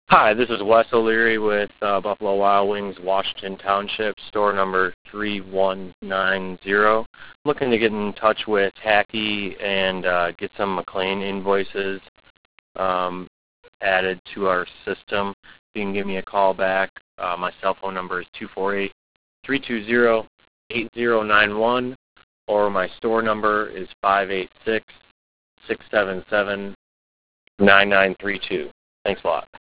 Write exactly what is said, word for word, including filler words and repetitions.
Hi, this is Wes O'Leary with uh, Buffalo Wild Wings, Washington Township, store number three one nine zero. Looking to get in touch with Hackey and uh, get some McLean invoices um, added to our system. You can give me a call back. Uh, my cell phone number is two four eight, three two zero, eight zero nine one, or my store number is five eight six, six seven seven, nine nine three two. Thanks a lot.